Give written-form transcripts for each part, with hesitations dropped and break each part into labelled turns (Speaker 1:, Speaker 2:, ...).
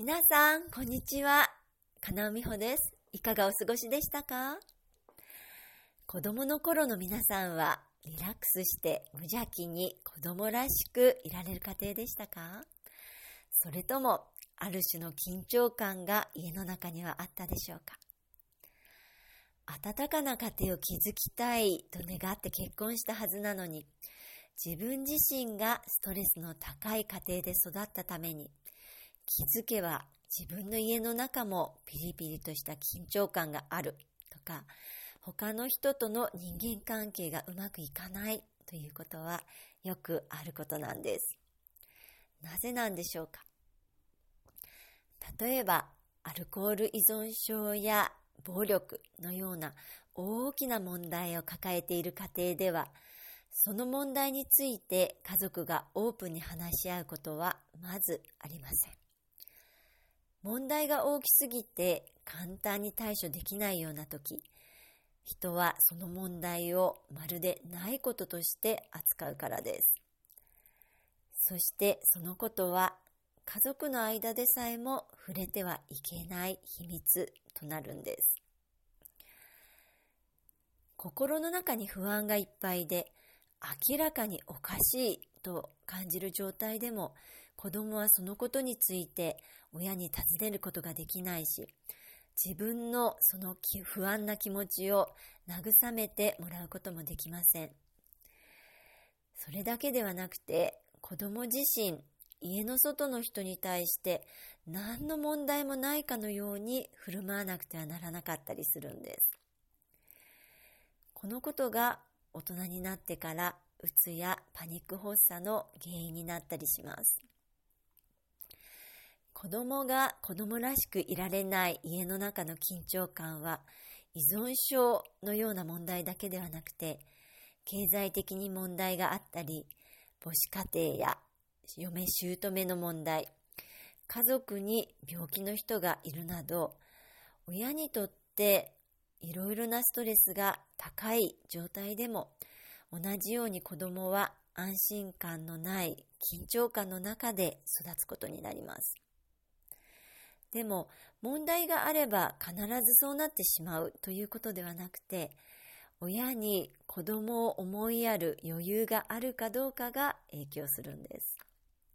Speaker 1: 皆さん、こんにちは。金尾美穂です。いかがお過ごしでしたか？子供の頃の皆さんは、リラックスして無邪気に子供らしくいられる家庭でしたか？それとも、ある種の緊張感が家の中にはあったでしょうか？温かな家庭を築きたいと願って結婚したはずなのに、自分自身がストレスの高い家庭で育ったために、気づけば自分の家の中もピリピリとした緊張感があるとか、他の人との人間関係がうまくいかないということはよくあることなんです。なぜなんでしょうか？例えば、アルコール依存症や暴力のような大きな問題を抱えている家庭では、その問題について家族がオープンに話し合うことはまずありません。問題が大きすぎて簡単に対処できないような時、人はその問題をまるでないこととして扱うからです。そしてそのことは家族の間でさえも触れてはいけない秘密となるんです。心の中に不安がいっぱいで、明らかにおかしいと感じる状態でも、子供はそのことについて親に尋ねることができないし、自分のその不安な気持ちを慰めてもらうこともできません。それだけではなくて、子供自身、家の外の人に対して何の問題もないかのように振る舞わなくてはならなかったりするんです。このことが大人になってからうつやパニック発作の原因になったりします。子供が子供らしくいられない家の中の緊張感は依存症のような問題だけではなくて、経済的に問題があったり、母子家庭や嫁姑の問題、家族に病気の人がいるなど、親にとっていろいろなストレスが高い状態でも、同じように子供は安心感のない緊張感の中で育つことになります。でも問題があれば必ずそうなってしまうということではなくて、親に子供を思いやる余裕があるかどうかが影響するんです。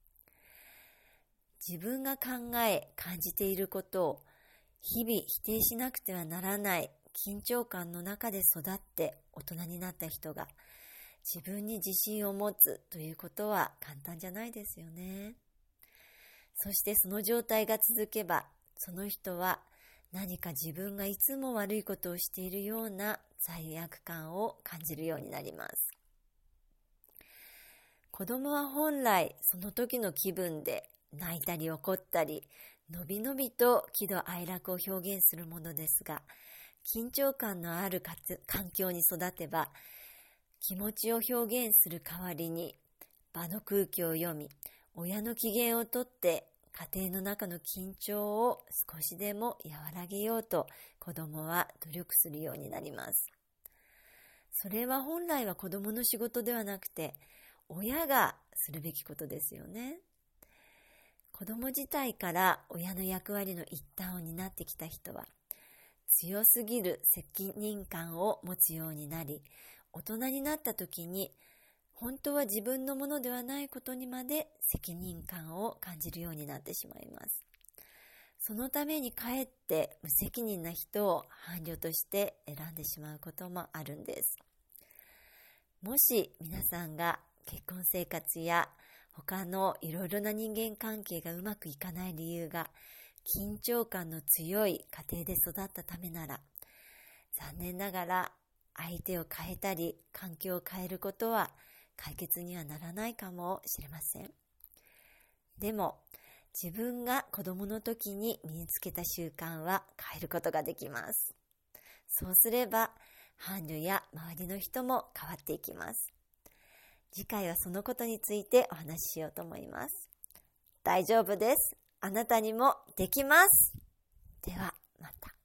Speaker 1: 自分が考え感じていることを日々否定しなくてはならない緊張感の中で育って大人になった人が、自分に自信を持つということは簡単じゃないですよね。そしてその状態が続けば、その人は何か自分がいつも悪いことをしているような罪悪感を感じるようになります。子供は本来その時の気分で泣いたり怒ったり、のびのびと喜怒哀楽を表現するものですが、緊張感のある環境に育てば、気持ちを表現する代わりに場の空気を読み、親の機嫌をとって家庭の中の緊張を少しでも和らげようと子供は努力するようになります。それは本来は子供の仕事ではなくて、親がするべきことですよね。子供自体から親の役割の一端を担ってきた人は、強すぎる責任感を持つようになり、大人になった時に本当は自分のものではないことにまで責任感を感じるようになってしまいます。そのためにかえって無責任な人を伴侶として選んでしまうこともあるんです。もし皆さんが結婚生活や他のいろいろな人間関係がうまくいかない理由が緊張感の強い家庭で育ったためなら、残念ながら相手を変えたり環境を変えることは解決にはならないかもしれません。でも自分が子供の時に身につけた習慣は変えることができます。そうすれば伴侶や周りの人も変わっていきます。次回はそのことについてお話ししようと思います。大丈夫です。あなたにもできます。ではまた。